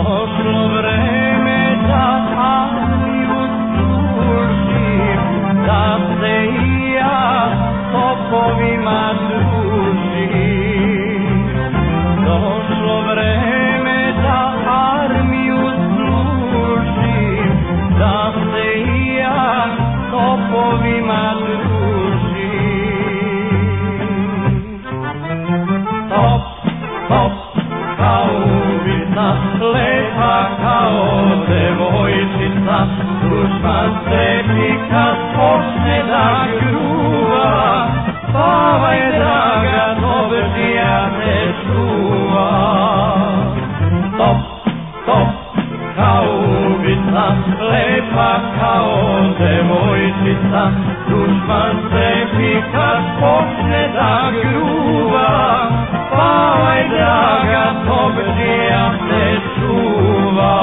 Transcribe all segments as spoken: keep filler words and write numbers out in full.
Došlo vreme da armiju služim, da se i ja topovima družim. Došlo vreme da armiju služim, da se i ja topovima družim. Top, top, kao uvica, lepa kao devojčica, dušman sebi kad počne da gruva, spavaj draga, dobrija te čuva. Top, top, kao uvica, lepa kao devojčica, dušman sebi kad počne da gruva, spavaj draga, dobrija te čuva.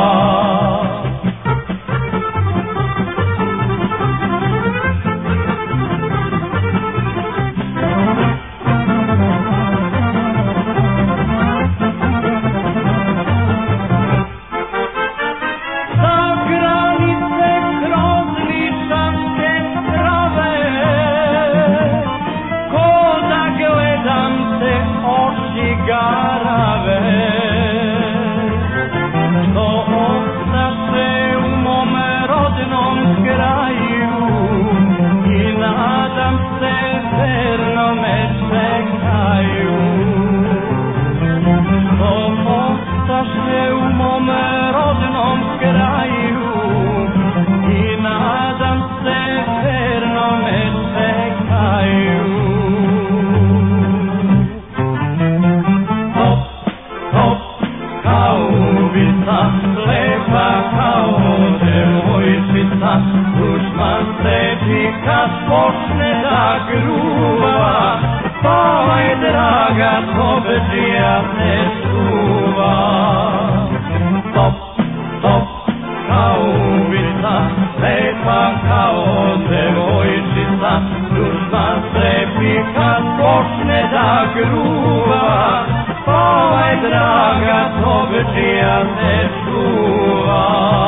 Lepa kao devojčica, dušman sebi kad počne da gruva, spavaj draga, dobrija te čuva. Top, top, kao uvica, lepa kao devojčica, dušman sebi kad počne da gruva, spavaj draga, dobrija te čuva.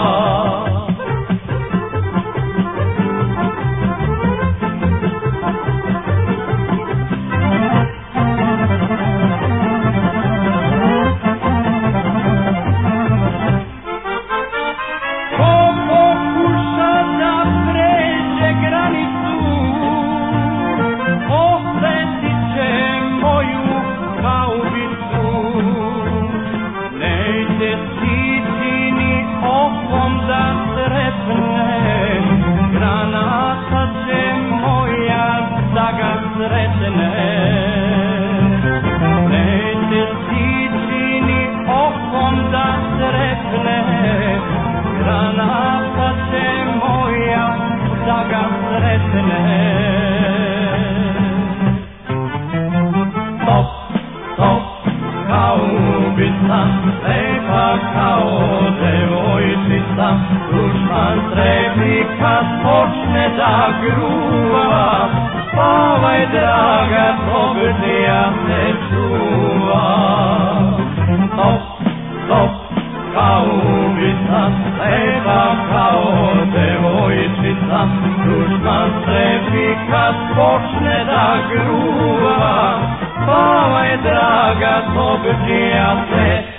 Top, top, kao ubica, lepa kao devojčica, dušman trebi kad počne da gruva, spavaj draga, dobrija te čuva. Top, top, kao ubica, lepa kao devojčica, dušman trebi kad počne da gruva, spavaj draga, dobrija te